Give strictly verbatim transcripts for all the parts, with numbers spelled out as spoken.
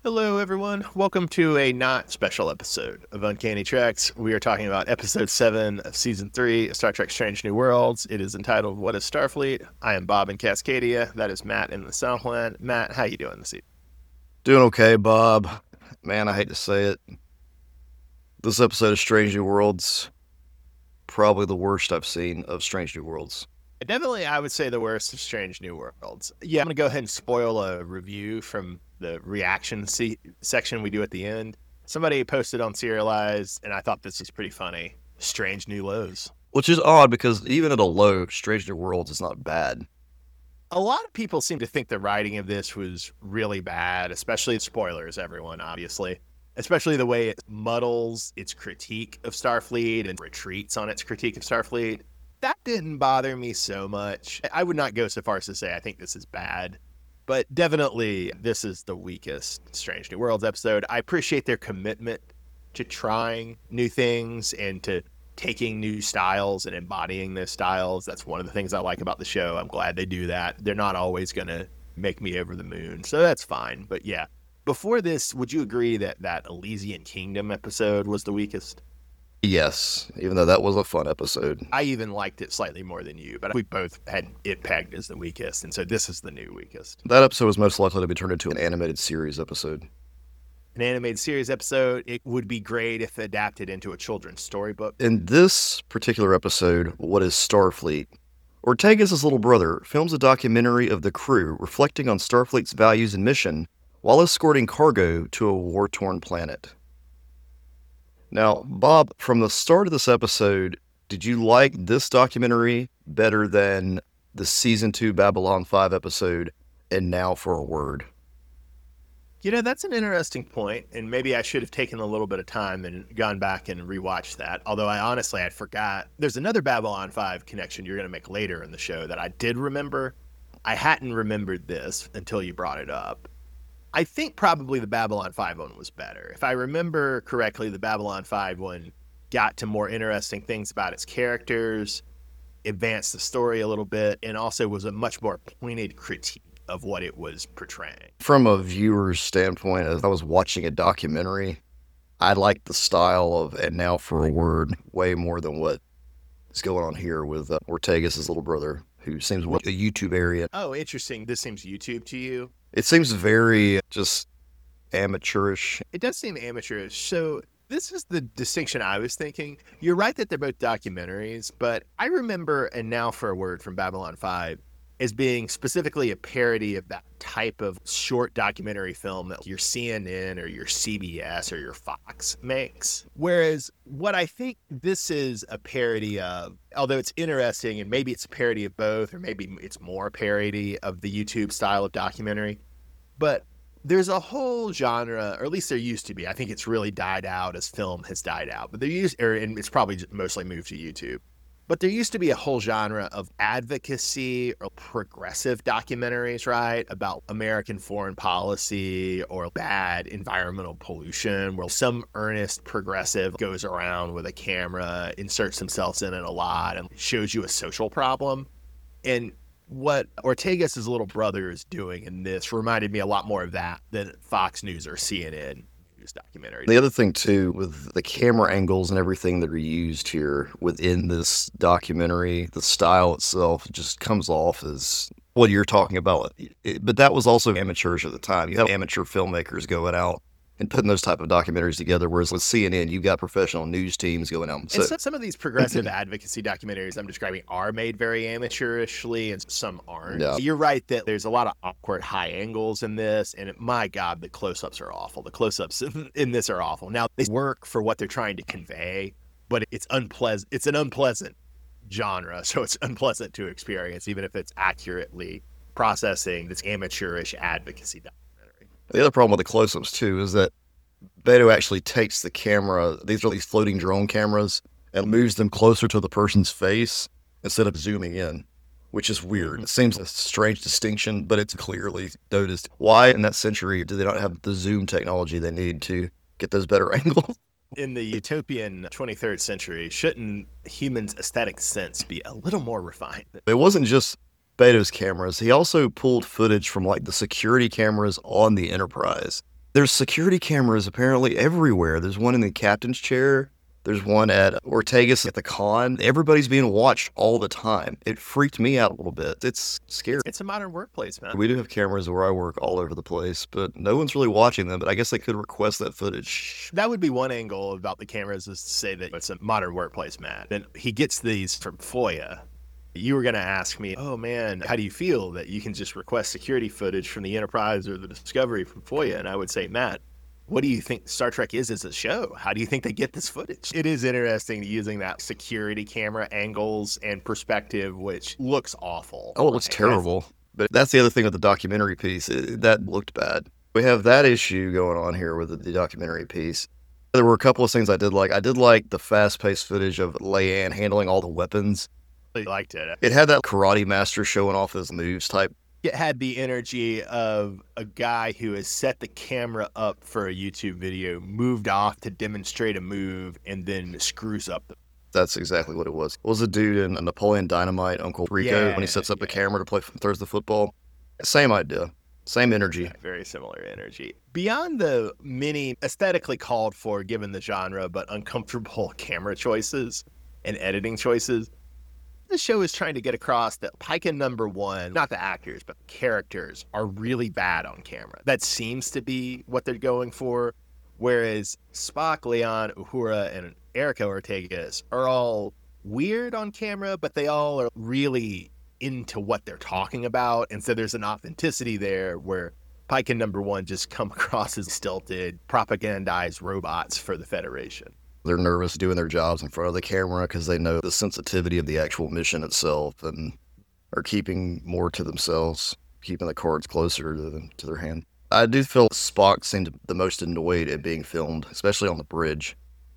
Hello, everyone. Welcome to a not special episode of Uncanny Treks. We are talking about episode seven of season three of Star Trek Strange New Worlds. It is entitled What is Starfleet? I am Bob in Cascadia. That is Matt in the Southland. Matt, how you doing this evening? Doing okay, Bob. Man, I hate to say it. This episode of Strange New Worlds, probably the worst I've seen of Strange New Worlds. Definitely, I would say the worst of Strange New Worlds. Yeah, I'm going to go ahead and spoil a review from the reaction se- section we do at the end. Somebody posted on Serialized, and I thought this was pretty funny. Strange New Lows. Which is odd because even at a low, Strange New Worlds is not bad. A lot of people seem to think the writing of this was really bad, especially spoilers, everyone, obviously. Especially the way it muddles its critique of Starfleet and retreats on its critique of Starfleet. That didn't bother me so much. I would not go so far as to say I think this is bad, but definitely this is the weakest Strange New Worlds episode. I appreciate their commitment to trying new things and to taking new styles and embodying those styles. That's one of the things I like about the show. I'm glad they do that. They're not always going to make me over the moon, so that's fine. But yeah, before this, would you agree that that Elysian Kingdom episode was the weakest? Yes, even though that was a fun episode. I even liked it slightly more than you, but we both had it pegged as the weakest, and so this is the new weakest. That episode was most likely to be turned into an animated series episode. An animated series episode, it would be great if adapted into a children's storybook. In this particular episode, What is Starfleet? Ortega's little brother films a documentary of the crew reflecting on Starfleet's values and mission while escorting cargo to a war-torn planet. Now, Bob, from the start of this episode, did you like this documentary better than the season two Babylon five episode, And Now for a Word? You know, that's an interesting point, and maybe I should have taken a little bit of time and gone back and rewatched that, although I honestly, I forgot. There's another Babylon five connection you're going to make later in the show that I did remember. I hadn't remembered this until you brought it up. I think probably the Babylon five one was better. If I remember correctly, the Babylon five one got to more interesting things about its characters, advanced the story a little bit, and also was a much more pointed critique of what it was portraying. From a viewer's standpoint, as I was watching a documentary, I liked the style of And Now for a Word way more than what is going on here with uh, Ortega's little brother, who seems like a YouTube area. Oh, interesting. This seems YouTube to you? It seems very just amateurish. It does seem amateurish. So this is the distinction I was thinking. You're right that they're both documentaries, but I remember And Now for a Word from Babylon five as being specifically a parody of that type of short documentary film that your C N N or your C B S or your Fox makes. Whereas what I think this is a parody of, although it's interesting and maybe it's a parody of both, or maybe it's more parody of the YouTube style of documentary, but there's a whole genre, or at least there used to be. I think it's really died out as film has died out, but there used, or and it's probably mostly moved to YouTube. But there used to be a whole genre of advocacy or progressive documentaries, right, about American foreign policy or bad environmental pollution, where some earnest progressive goes around with a camera, inserts themselves in it a lot, and shows you a social problem. And what Ortega's little brother is doing in this reminded me a lot more of that than Fox News or C N N. Documentary. The other thing too, with the camera angles and everything that are used here within this documentary, the style itself just comes off as what you're talking about. It, but that was also amateurish at the time. You have amateur filmmakers going out and putting those type of documentaries together, whereas with C N N, you've got professional news teams going out. So, and some, some of these progressive advocacy documentaries I'm describing are made very amateurishly, and some aren't. Yeah. You're right that there's a lot of awkward high angles in this, and it, my God, the close-ups are awful. The close-ups in this are awful. Now, they work for what they're trying to convey, but it's unpleasant. It's an unpleasant genre, so it's unpleasant to experience, even if it's accurately processing this amateurish advocacy documentary. The other problem with the close-ups, too, is that Beto actually takes the camera, these are these floating drone cameras, and moves them closer to the person's face instead of zooming in, which is weird. It seems a strange distinction, but it's clearly noticed. Why in that century do they not have the zoom technology they need to get those better angles? In the utopian twenty-third century, shouldn't humans' aesthetic sense be a little more refined? It wasn't just Beto's cameras. He also pulled footage from like the security cameras on the Enterprise. There's security cameras apparently everywhere. There's one in the captain's chair. There's one at Ortegas at the con. Everybody's being watched all the time. It freaked me out a little bit. It's scary. It's a modern workplace, man. We do have cameras where I work all over the place, but no one's really watching them. But I guess they could request that footage. That would be one angle about the cameras, is to say that it's a modern workplace, Matt. And he gets these from FOIA. You were going to ask me, oh man, how do you feel that you can just request security footage from the Enterprise or the Discovery from FOIA? And I would say, Matt, what do you think Star Trek is as a show? How do you think they get this footage? It is interesting using that security camera angles and perspective, which looks awful. Oh, it looks terrible. But that's the other thing with the documentary piece. It, that looked bad. We have that issue going on here with the, the documentary piece. There were a couple of things I did like. I did like the fast-paced footage of Leanne handling all the weapons. I liked it. It had that karate master showing off his moves type. It had the energy of a guy who has set the camera up for a YouTube video, moved off to demonstrate a move, and then screws up. The- That's exactly what it was. It was a dude in a Napoleon Dynamite, Uncle Rico, Yeah, when he sets up yeah. the camera to play throws the football. Same idea. Same energy. Yeah, very similar energy. Beyond the many aesthetically called for, given the genre, but uncomfortable camera choices and editing choices, the show is trying to get across that Pike and Number One, not the actors, but the characters, are really bad on camera. That seems to be what they're going for. Whereas Spock, Leon, Uhura, and Erica Ortegas are all weird on camera, but they all are really into what they're talking about. And so there's an authenticity there where Pike and Number One just come across as stilted, propagandized robots for the Federation. They're nervous doing their jobs in front of the camera because they know the sensitivity of the actual mission itself and are keeping more to themselves, keeping the cards closer to, them, to their hand. I do feel Spock seemed the most annoyed at being filmed, especially on the bridge.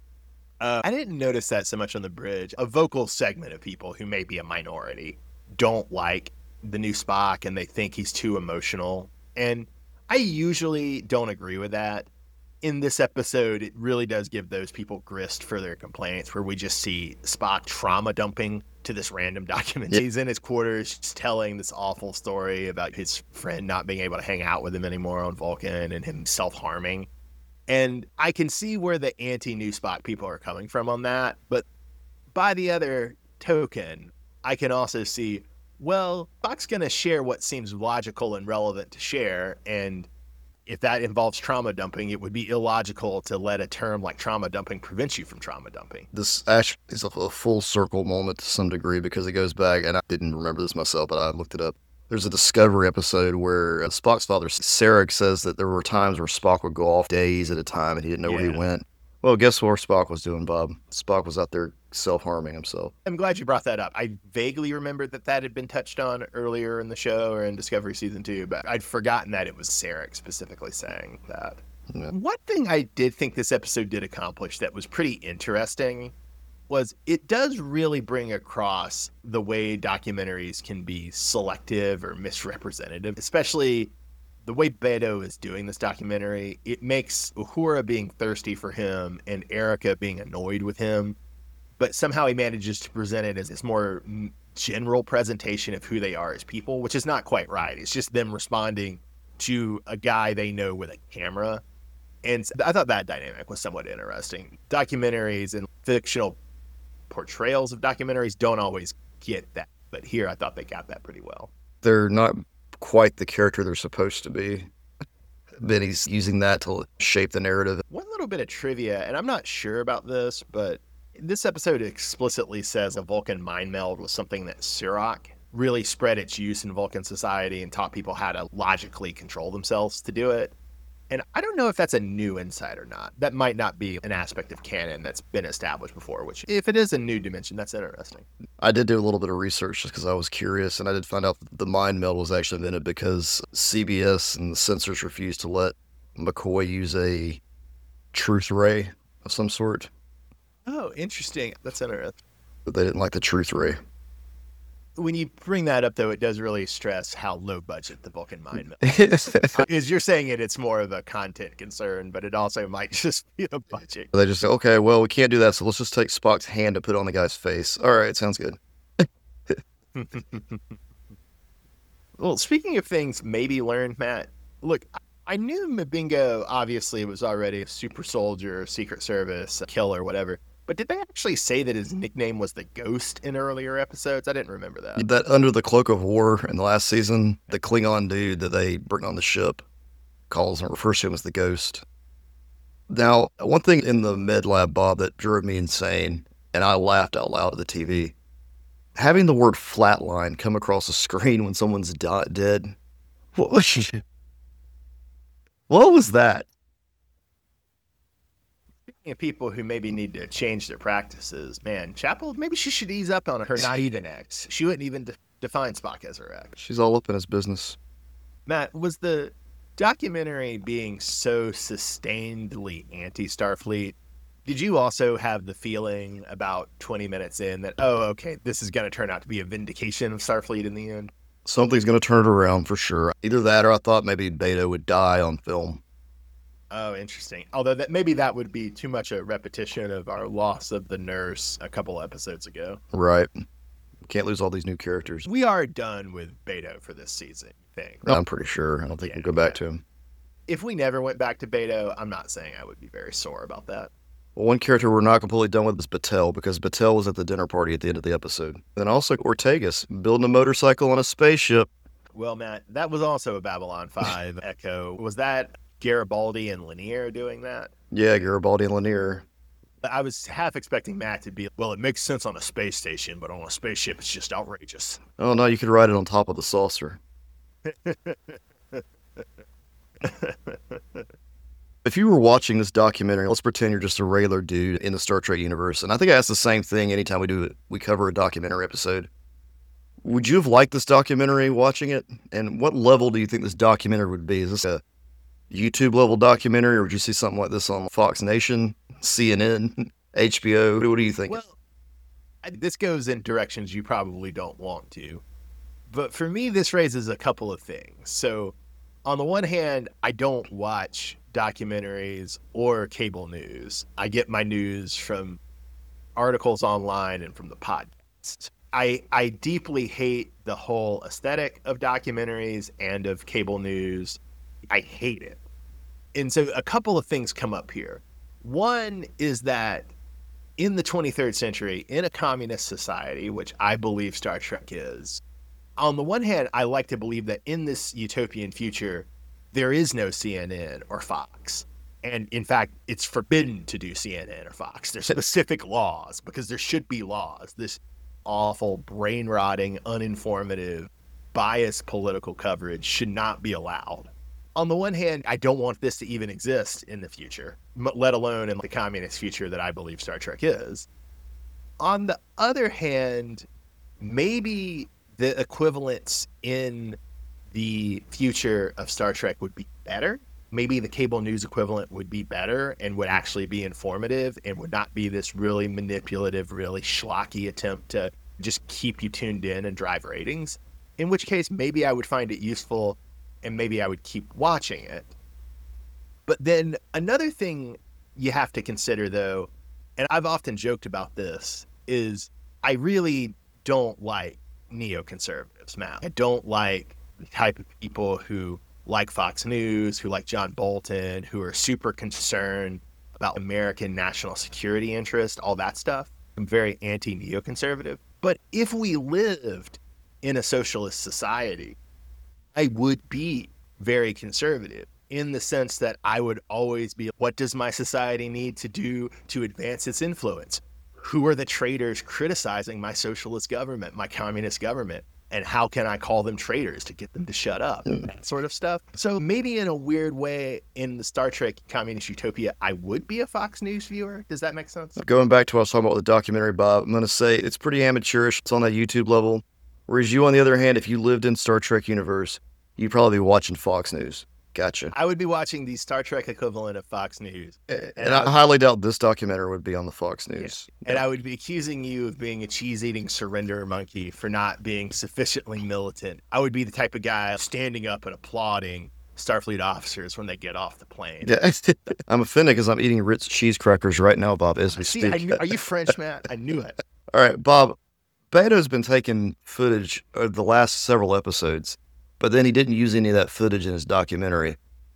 Uh, I didn't notice that so much on the bridge. A vocal segment of people who may be a minority don't like the new Spock and they think he's too emotional. And I usually don't agree with that. In this episode, it really does give those people grist for their complaints, where we just see Spock trauma dumping to this random document. Yep. He's in his quarters just telling this awful story about his friend not being able to hang out with him anymore on Vulcan and him self-harming. And I can see where the anti-new Spock people are coming from on that. But by the other token, I can also see, well, Spock's going to share what seems logical and relevant to share, and if that involves trauma dumping, it would be illogical to let a term like trauma dumping prevent you from trauma dumping. This actually is a, a full circle moment to some degree because it goes back, and I didn't remember this myself, but I looked it up. There's a Discovery episode where uh, Spock's father, Sarek, says that there were times where Spock would go off days at a time and he didn't know yeah. where he went. Well, guess what Spock was doing, Bob? Spock was out there self-harming himself. I'm glad you brought that up. I vaguely remembered that that had been touched on earlier in the show or in Discovery Season two, but I'd forgotten that it was Sarek specifically saying that. Yeah. One thing I did think this episode did accomplish that was pretty interesting was it does really bring across the way documentaries can be selective or misrepresentative, especially the way Beto is doing this documentary. It makes Uhura being thirsty for him and Erica being annoyed with him, but somehow he manages to present it as this more general presentation of who they are as people, which is not quite right. It's just them responding to a guy they know with a camera. And I thought that dynamic was somewhat interesting. Documentaries and fictional portrayals of documentaries don't always get that, but here I thought they got that pretty well. They're not quite the character they're supposed to be. Benny's using that to shape the narrative. One little bit of trivia, and I'm not sure about this, but this episode explicitly says a Vulcan mind meld was something that Surak really spread its use in Vulcan society and taught people how to logically control themselves to do it. And I don't know if that's a new insight or not. That might not be an aspect of canon that's been established before, which if it is a new dimension, that's interesting. I did do a little bit of research just because I was curious, and I did find out that the mind meld was actually invented because C B S and the censors refused to let McCoy use a truth ray of some sort. Oh, interesting. That's interesting. But they didn't like the truth ray. When you bring that up, though, it does really stress how low budget the Vulcan mind meld is. As you're saying it, it's more of a content concern, but it also might just be a budget. They just say, okay, well, we can't do that, so let's just take Spock's hand and put it on the guy's face. All right, sounds good. Well, speaking of things maybe learned, Matt, look, I knew Mbingo obviously was already a super soldier, Secret Service, killer, whatever. But did they actually say that his nickname was the Ghost in earlier episodes? I didn't remember that. That under the cloak of war in the last season, the Klingon dude that they bring on the ship calls and refers to him as the Ghost. Now, one thing in the med lab, Bob, that drove me insane, and I laughed out loud at the T V, having the word flatline come across the screen when someone's di- dead. What was, what was that? Speaking of people who maybe need to change their practices, man, Chapel, maybe she should ease up on her not even X. She wouldn't even de- define Spock as her X. She's all up in his business. Matt, was the documentary being so sustainedly anti-Starfleet, did you also have the feeling about twenty minutes in that, oh, okay, this is going to turn out to be a vindication of Starfleet in the end? Something's going to turn it around for sure. Either that or I thought maybe Beta would die on film. Oh, interesting. Although that maybe that would be too much a repetition of our loss of the nurse a couple episodes ago. Right. Can't lose all these new characters. We are done with Beto for this season, I think. I'm pretty sure. I don't think Yeah, we'll go back yeah. to him. If we never went back to Beto, I'm not saying I would be very sore about that. Well, one character we're not completely done with is Batel, because Batel was at the dinner party at the end of the episode. And also Ortegas, building a motorcycle on a spaceship. Well, Matt, that was also a Babylon five echo. Was that Garibaldi and Lanier doing that? Yeah, Garibaldi and Lanier. I was half expecting Matt to be, well, it makes sense on a space station, but on a spaceship, it's just outrageous. Oh, no, you could ride it on top of the saucer. If you were watching this documentary, let's pretend you're just a regular dude in the Star Trek universe. And I think I ask the same thing anytime we do it. We cover a documentary episode. Would you have liked this documentary watching it? And what level do you think this documentary would be? Is this a YouTube level documentary, or would you see something like this on Fox Nation, C N N, H B O? What do you think? Well, I- this goes in directions you probably don't want to. But for me, this raises a couple of things. So, on the one hand, I don't watch documentaries or cable news. I get my news from articles online and from the podcast. I, I deeply hate the whole aesthetic of documentaries and of cable news. I hate it. And so a couple of things come up here. One is that in the twenty-third century, in a communist society, which I believe Star Trek is, on the one hand, I like to believe that in this utopian future, there is no C N N or Fox. And in fact, it's forbidden to do C N N or Fox. There's specific laws, because there should be laws. This awful, brain-rotting, uninformative, biased political coverage should not be allowed. On the one hand, I don't want this to even exist in the future, let alone in the communist future that I believe Star Trek is. On the other hand, maybe the equivalents in the future of Star Trek would be better. Maybe the cable news equivalent would be better and would actually be informative and would not be this really manipulative, really schlocky attempt to just keep you tuned in and drive ratings. In which case, maybe I would find it useful and maybe I would keep watching it. But then another thing you have to consider, though, and I've often joked about this, is I really don't like neoconservatives, Matt. I don't like the type of people who like Fox News, who like John Bolton, who are super concerned about American national security interest, all that stuff. I'm very anti-neoconservative. But if we lived in a socialist society, I would be very conservative in the sense that I would always be, what does my society need to do to advance its influence? Who are the traitors criticizing my socialist government, my communist government? And how can I call them traitors to get them to shut up? That sort of stuff. So maybe in a weird way, in the Star Trek communist utopia, I would be a Fox News viewer. Does that make sense? Going back to what I was talking about with the documentary, Bob, I'm going to say it's pretty amateurish. It's on that YouTube level. Whereas you, on the other hand, if you lived in Star Trek universe, you'd probably be watching Fox News. Gotcha. I would be watching the Star Trek equivalent of Fox News. And, and I, I highly doubt this documentary would be on the Fox News. Yeah. And I would be accusing you of being a cheese-eating surrender monkey for not being sufficiently militant. I would be the type of guy standing up and applauding Starfleet officers when they get off the plane. Yeah, I'm offended because I'm eating Ritz cheese crackers right now, Bob, as we See, speak. I knew, are you French, Matt? I knew it. All right, Bob, Beto's been taking footage of the last several episodes, but then he didn't use any of that footage in his documentary.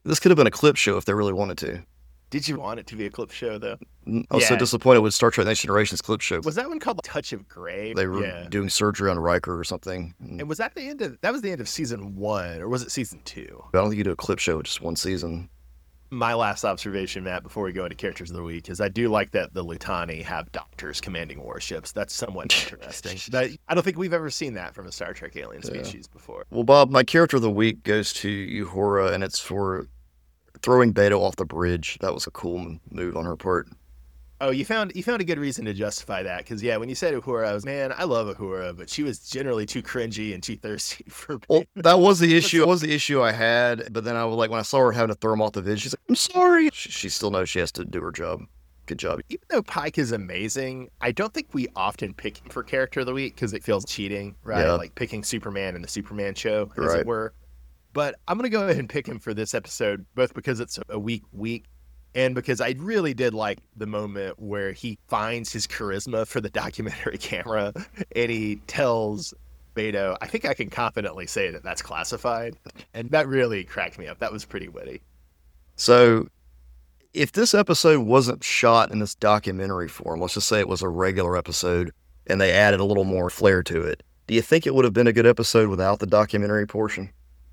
This could have been a clip show if they really wanted to. Did you want it to be a clip show, though? I was Yeah. so disappointed with Star Trek Next Generation's clip show. Was that one called Touch of Grey? They were yeah. doing surgery on Riker or something. And was that the end of, that was the end of season one, or was it season two? I don't think you do a clip show with just one season. My last observation, Matt, before we go into characters of the week, is I do like that the Lutani have doctors commanding warships. That's somewhat interesting. That, I don't think we've ever seen that from a Star Trek alien species yeah. before. Well, Bob, my character of the week goes to Uhura, and it's for throwing Beto off the bridge. That was a cool move on her part. Oh, you found you found a good reason to justify that, because yeah, when you said Uhura, I was man, I love Uhura, but she was generally too cringy and too thirsty for me. Well, that was the issue. That was the issue I had. But then I was like, when I saw her having to throw him off the bridge, she's like, "I'm sorry." She, she still knows she has to do her job. Good job. Even though Pike is amazing, I don't think we often pick him for character of the week because it feels cheating, right? Yeah. Like picking Superman in the Superman show, as right. it were. But I'm going to go ahead and pick him for this episode, both because it's a weak week and because I really did like the moment where he finds his charisma for the documentary camera and he tells Beto, I think I can confidently say that that's classified. And that really cracked me up. That was pretty witty. So if this episode wasn't shot in this documentary form, let's just say it was a regular episode and they added a little more flair to it, do you think it would have been a good episode without the documentary portion?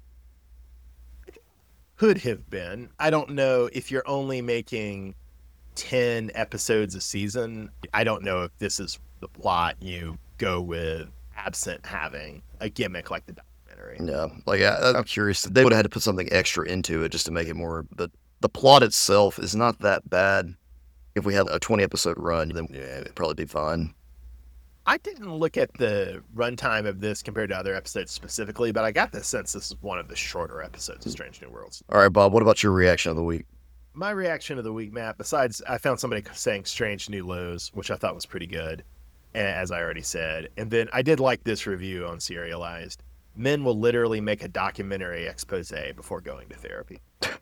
Could have been. I don't know if you're only making ten episodes a season. I don't know if this is the plot you go with absent having a gimmick like the documentary. Yeah, like I, I'm curious. They would have had to put something extra into it just to make it more. But the plot itself is not that bad. If we had a twenty episode run, then yeah, it'd probably be fine. I didn't look at the runtime of this compared to other episodes specifically, but I got the sense this is one of the shorter episodes of Strange New Worlds. All right, Bob, what about your reaction of the week? My reaction of the week, Matt, besides I found somebody saying Strange New Lows, which I thought was pretty good, as I already said. And then I did like this review on Serialized. Men will literally make a documentary expose before going to therapy.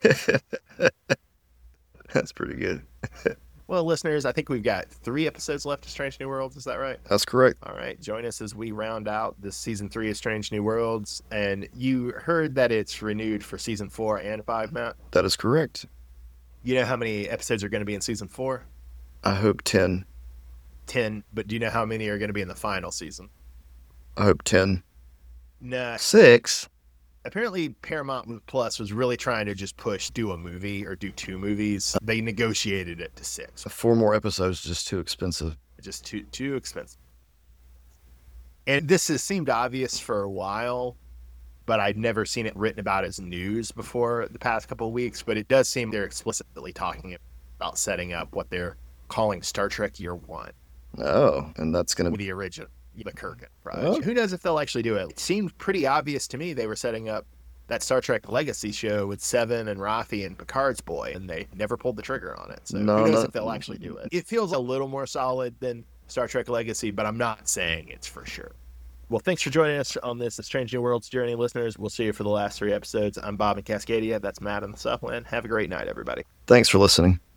That's pretty good. Well, listeners, I think we've got three episodes left of Strange New Worlds. Is that right? That's correct. All right. Join us as we round out this season three of Strange New Worlds. And you heard that it's renewed for season four and five, Matt? That is correct. You know how many episodes are going to be in season four? I hope ten. ten. But do you know how many are going to be in the final season? I hope ten. Nah. Six. Apparently, Paramount Plus was really trying to just push do a movie or do two movies. They negotiated it to six. Four more episodes is just too expensive. Just too too expensive. And this has seemed obvious for a while, but I'd never seen it written about as news before the past couple of weeks. But it does seem they're explicitly talking about setting up what they're calling Star Trek Year One. Oh, and that's going to be the original. The Kirkin project. Oh. Who knows if they'll actually do it? It seemed pretty obvious to me they were setting up that Star Trek Legacy show with Seven and Rafi and Picard's boy, and they never pulled the trigger on it. So no, who knows not, if they'll actually do it? It feels a little more solid than Star Trek Legacy, but I'm not saying it's for sure. Well, thanks for joining us on this Strange New Worlds journey, listeners. We'll see you for the last three episodes. I'm Bob in Cascadia. That's Matt in the Southland. Have a great night, everybody. Thanks for listening.